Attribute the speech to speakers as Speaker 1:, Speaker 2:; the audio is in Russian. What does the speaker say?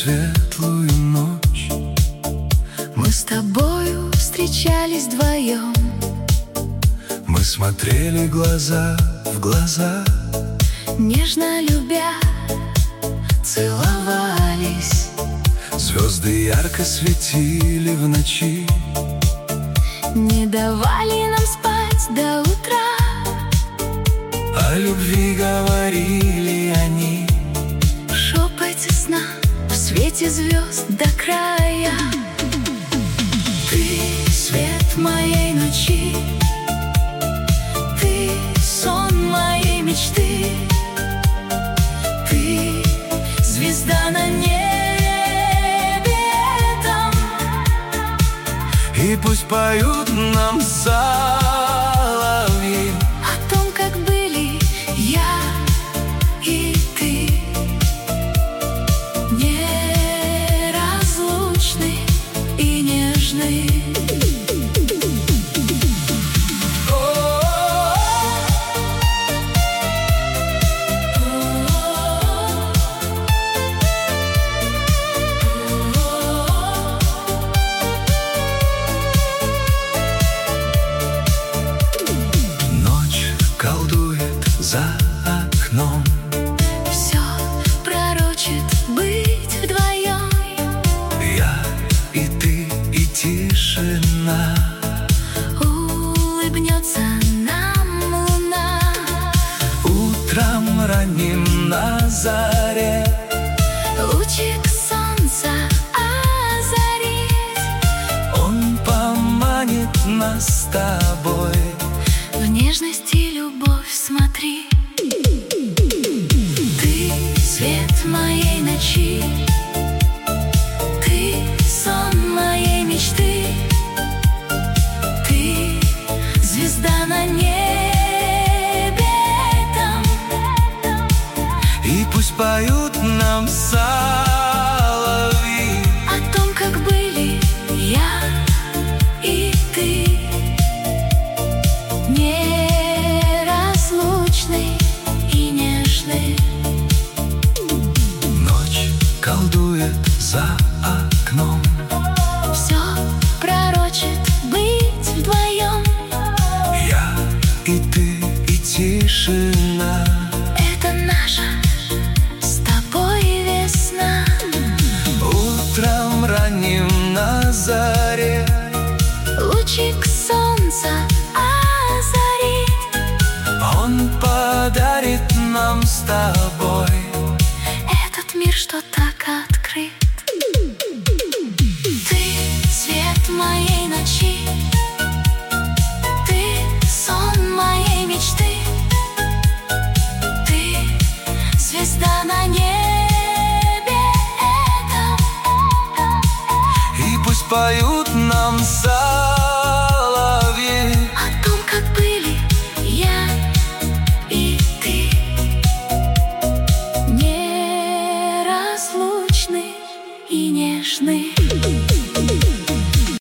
Speaker 1: светлую ночь
Speaker 2: мы с тобою встречались вдвоем.
Speaker 1: мы смотрели глаза в глаза,
Speaker 2: нежно любя, целовались.
Speaker 1: звезды ярко светили в ночи,
Speaker 2: не давали нам спать до утра.
Speaker 1: о любви говорили они
Speaker 2: В шепоте сна, в свете звезд до края. Ты свет моей ночи, ты сон моей мечты, ты звезда на небе там.
Speaker 1: И пусть поют нам соловьи
Speaker 2: О том, как были я и ты, неразлучны и нежны.
Speaker 1: Ночь колдует за окном,
Speaker 2: Все пророчит быть вдвоем.
Speaker 1: я и ты, и тишина.
Speaker 2: Улыбнется нам луна.
Speaker 1: Утром ранним на заре
Speaker 2: Лучик солнца озарит.
Speaker 1: он поманит нас с тобой.
Speaker 2: В нежность и любовь смотри. Ты свет моей ночи, ты сон моей мечты, ты звезда на небе там.
Speaker 1: И пусть поют нам соловьи
Speaker 2: О том, как были я и ты, неразлучны и нежны.
Speaker 1: ночь колдует за окном,
Speaker 2: Все пророчит быть вдвоем.
Speaker 1: я и ты, и тишина.
Speaker 2: Это наша с тобой весна.
Speaker 1: Утром ранним на заре
Speaker 2: Лучик солнца озарит.
Speaker 1: он подарит нам с тобой.
Speaker 2: Этот мир, что так открыт. Ты свет моей ночи, ты сон моей мечты, ты звезда на небе этом.
Speaker 1: И пусть поют нам соловьи
Speaker 2: О том, как были я и ты, неразлучны и нежны.